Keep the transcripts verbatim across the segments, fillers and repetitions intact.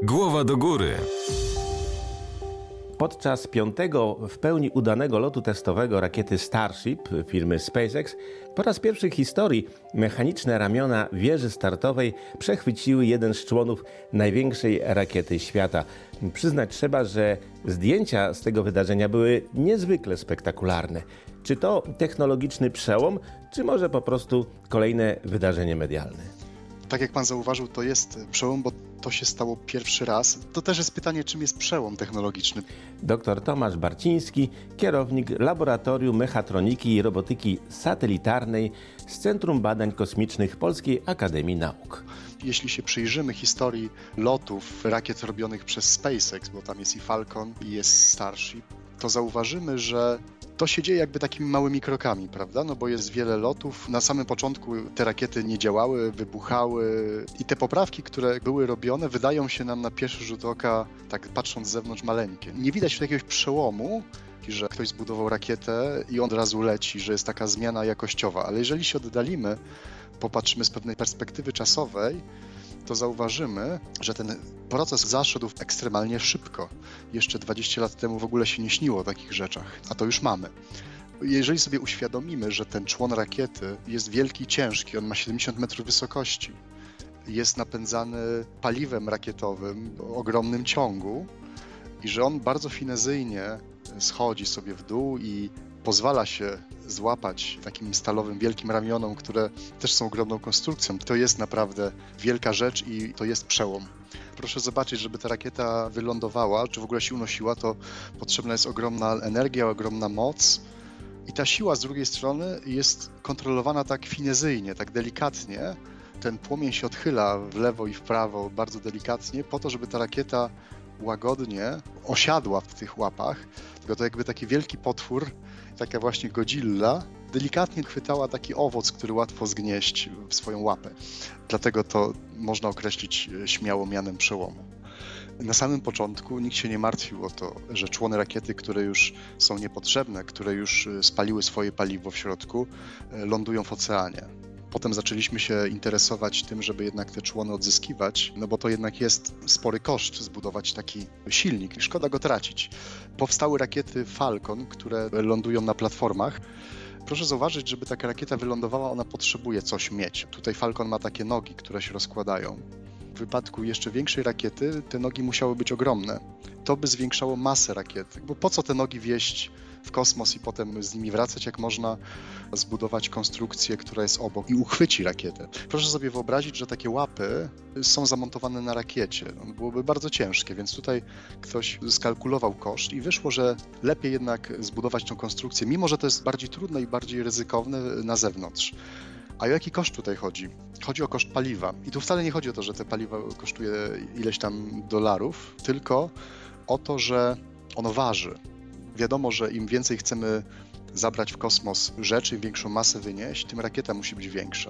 Głowa do góry. Podczas piątego w pełni udanego lotu testowego rakiety Starship firmy SpaceX po raz pierwszy w historii mechaniczne ramiona wieży startowej przechwyciły jeden z członów największej rakiety świata. Przyznać trzeba, że zdjęcia z tego wydarzenia były niezwykle spektakularne. Czy to technologiczny przełom, czy może po prostu kolejne wydarzenie medialne? Tak jak pan zauważył, to jest przełom, bo to się stało pierwszy raz. To też jest pytanie, czym jest przełom technologiczny. Doktor Tomasz Barciński, kierownik Laboratorium Mechatroniki i Robotyki Satelitarnej z Centrum Badań Kosmicznych Polskiej Akademii Nauk. Jeśli się przyjrzymy historii lotów rakiet robionych przez SpaceX, bo tam jest i Falcon, i jest Starship, to zauważymy, że to się dzieje jakby takimi małymi krokami, prawda? No bo jest wiele lotów. Na samym początku te rakiety nie działały, wybuchały i te poprawki, które były robione, wydają się nam na pierwszy rzut oka, tak patrząc z zewnątrz, maleńkie. Nie widać tu jakiegoś przełomu, że ktoś zbudował rakietę i on od razu leci, że jest taka zmiana jakościowa. Ale jeżeli się oddalimy, popatrzymy z pewnej perspektywy czasowej, to zauważymy, że ten proces zaszedł ekstremalnie szybko. Jeszcze dwadzieścia lat temu w ogóle się nie śniło o takich rzeczach, a to już mamy. Jeżeli sobie uświadomimy, że ten człon rakiety jest wielki i ciężki, on ma siedemdziesiąt metrów wysokości, jest napędzany paliwem rakietowym o ogromnym ciągu i że on bardzo finezyjnie schodzi sobie w dół i pozwala się złapać takim stalowym wielkim ramionom, które też są ogromną konstrukcją. To jest naprawdę wielka rzecz i to jest przełom. Proszę zobaczyć, żeby ta rakieta wylądowała, czy w ogóle się unosiła, to potrzebna jest ogromna energia, ogromna moc. I ta siła z drugiej strony jest kontrolowana tak finezyjnie, tak delikatnie. Ten płomień się odchyla w lewo i w prawo bardzo delikatnie po to, żeby ta rakieta łagodnie osiadła w tych łapach. Tylko to jakby taki wielki potwór, taka właśnie Godzilla, delikatnie chwytała taki owoc, który łatwo zgnieść w swoją łapę. Dlatego to można określić śmiało mianem przełomu. Na samym początku nikt się nie martwił o to, że człony rakiety, które już są niepotrzebne, które już spaliły swoje paliwo w środku, lądują w oceanie. Potem zaczęliśmy się interesować tym, żeby jednak te człony odzyskiwać, no bo to jednak jest spory koszt zbudować taki silnik. Szkoda go tracić. Powstały rakiety Falcon, które lądują na platformach. Proszę zauważyć, żeby taka rakieta wylądowała, ona potrzebuje coś mieć. Tutaj Falcon ma takie nogi, które się rozkładają. W wypadku jeszcze większej rakiety te nogi musiały być ogromne. To by zwiększało masę rakiety, bo po co te nogi wieść w kosmos i potem z nimi wracać, jak można zbudować konstrukcję, która jest obok i uchwyci rakietę. Proszę sobie wyobrazić, że takie łapy są zamontowane na rakiecie. One byłoby bardzo ciężkie, więc tutaj ktoś skalkulował koszt i wyszło, że lepiej jednak zbudować tą konstrukcję, mimo że to jest bardziej trudne i bardziej ryzykowne na zewnątrz. A o jaki koszt tutaj chodzi? Chodzi o koszt paliwa. I tu wcale nie chodzi o to, że te paliwo kosztuje ileś tam dolarów, tylko o to, że ono waży. Wiadomo, że im więcej chcemy zabrać w kosmos rzeczy, im większą masę wynieść, tym rakieta musi być większa.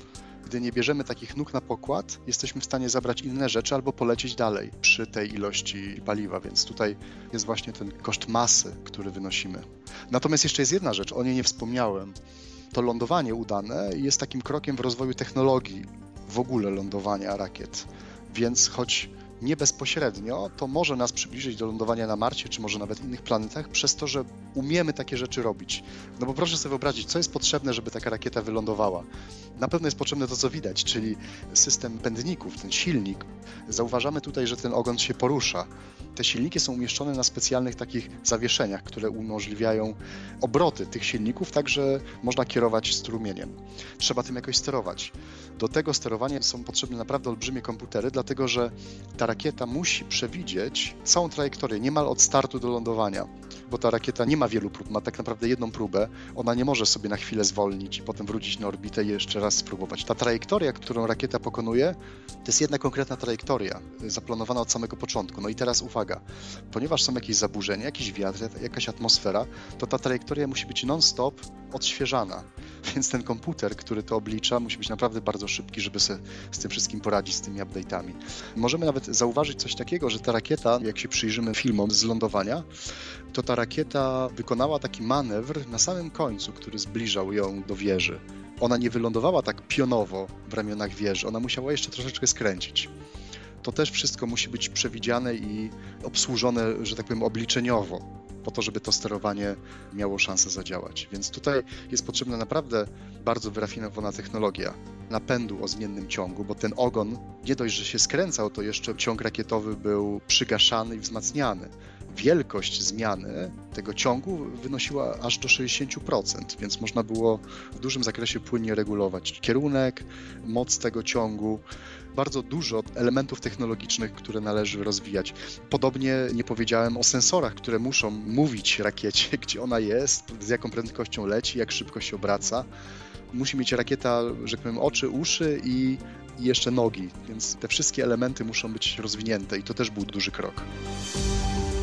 Gdy nie bierzemy takich nóg na pokład, jesteśmy w stanie zabrać inne rzeczy albo polecieć dalej przy tej ilości paliwa, więc tutaj jest właśnie ten koszt masy, który wynosimy. Natomiast jeszcze jest jedna rzecz, o niej nie wspomniałem. To lądowanie udane jest takim krokiem w rozwoju technologii w ogóle lądowania rakiet, więc choć nie bezpośrednio, to może nas przybliżyć do lądowania na Marsie, czy może nawet innych planetach, przez to, że umiemy takie rzeczy robić. No bo proszę sobie wyobrazić, co jest potrzebne, żeby taka rakieta wylądowała. Na pewno jest potrzebne to, co widać, czyli system pędników, ten silnik. Zauważamy tutaj, że ten ogon się porusza. Te silniki są umieszczone na specjalnych takich zawieszeniach, które umożliwiają obroty tych silników, tak że można kierować strumieniem. Trzeba tym jakoś sterować. Do tego sterowania są potrzebne naprawdę olbrzymie komputery, dlatego że ta rakieta musi przewidzieć całą trajektorię, niemal od startu do lądowania, bo ta rakieta nie ma wielu prób, ma tak naprawdę jedną próbę. Ona nie może sobie na chwilę zwolnić i potem wrócić na orbitę i jeszcze raz spróbować. Ta trajektoria, którą rakieta pokonuje, to jest jedna konkretna trajektoria, zaplanowana od samego początku. No i teraz uwaga, ponieważ są jakieś zaburzenia, jakiś wiatr, jakaś atmosfera, to ta trajektoria musi być non-stop odświeżana. Więc ten komputer, który to oblicza, musi być naprawdę bardzo szybki, żeby sobie z tym wszystkim poradzić, z tymi update'ami. Możemy nawet zauważyć coś takiego, że ta rakieta, jak się przyjrzymy filmom z lądowania, to ta rakieta wykonała taki manewr na samym końcu, który zbliżał ją do wieży. Ona nie wylądowała tak pionowo w ramionach wieży, ona musiała jeszcze troszeczkę skręcić. To też wszystko musi być przewidziane i obsłużone, że tak powiem, obliczeniowo, po to, żeby to sterowanie miało szansę zadziałać. Więc tutaj jest potrzebna naprawdę bardzo wyrafinowana technologia napędu o zmiennym ciągu, bo ten ogon nie dość, że się skręcał, to jeszcze ciąg rakietowy był przygaszany i wzmacniany. Wielkość zmiany tego ciągu wynosiła aż do sześćdziesiąt procent, więc można było w dużym zakresie płynnie regulować kierunek, moc tego ciągu. Bardzo dużo elementów technologicznych, które należy rozwijać. Podobnie nie powiedziałem o sensorach, które muszą mówić rakiecie, gdzie ona jest, z jaką prędkością leci, jak szybko się obraca. Musi mieć rakieta, że tak powiem, oczy, uszy i, i jeszcze nogi, więc te wszystkie elementy muszą być rozwinięte i to też był duży krok.